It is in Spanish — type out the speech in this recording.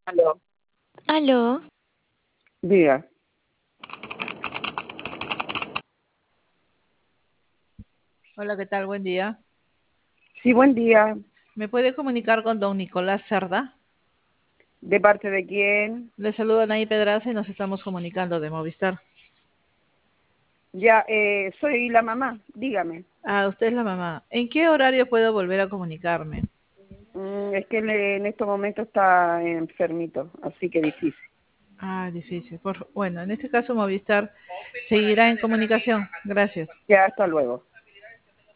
Aló, Aló, diga. Hola, ¿qué tal? Buen día. Sí, buen día. ¿Me puede comunicar con don Nicolás Cerda? ¿De parte de quién? Le saluda Nay Pedraza y nos estamos comunicando de Movistar. Ya, soy la mamá, dígame. Ah, usted es la mamá. ¿En qué horario puedo volver a comunicarme? Es que en estos momentos está enfermito, así que difícil. Ah, difícil. Bueno, en este caso Movistar seguirá en comunicación. Gracias. Ya, hasta luego.